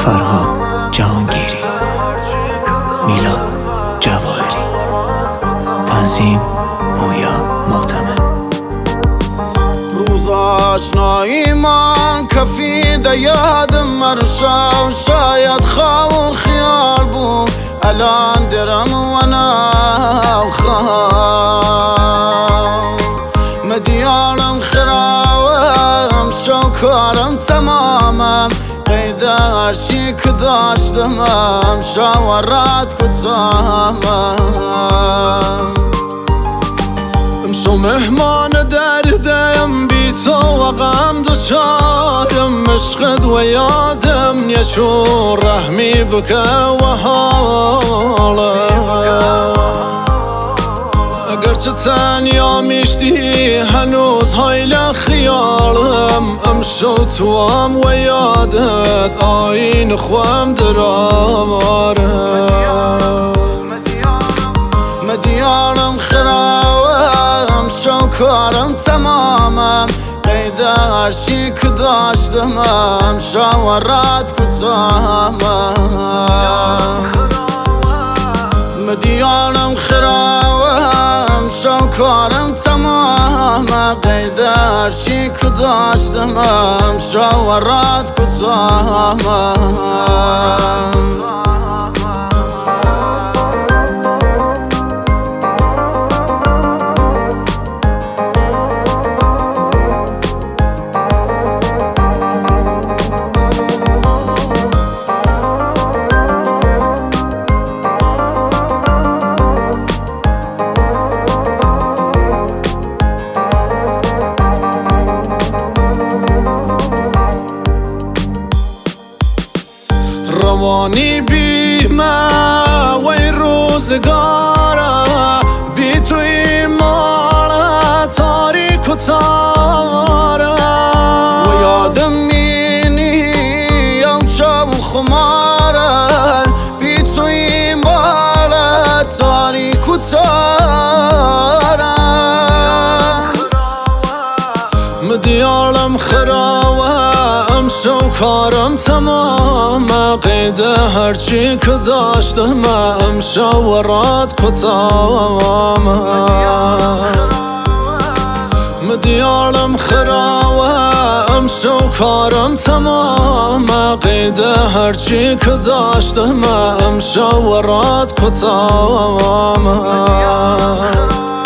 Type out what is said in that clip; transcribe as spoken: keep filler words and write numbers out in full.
فرهاد جهانگیری، میلاد جواهری، تنظیم پویا معتمد. روز آشنایی من کفیده یادم مرسا و شاید خواه و خیال بود. الان درم و ناو خواه مدیارم خراوم شوکارم تمامم قید هرچی که داشتمم شاورات کتامم. امشو مهمان دردم بی تو و غم دوچارم عشقت و یادم نیچون رحمی بکه و حالم. اگرچه تنیا میشتی هنوز هایل خیالم. امشو توام و یادت آین خوام درامارم. مدیارم خراوم شوکارم تمامم قید هرچی که داشتمم شاورات کتامم. مدیارم خراوم شوکارم تمامم قید هرچی که داشتمم شاورات کتامم. روانی بی ما و این روزگاره بی تو این ماله تاریک و تاره و یادم مینی یا چاو خماره بی تو این ماله تاریک و تاره. مدیارم خراوه شوکارم تمام قید هرچی که داشتم شاورات کتام. مدیارم خراوه شوکارم تمام قید هرچی که داشتم شاورات کتام.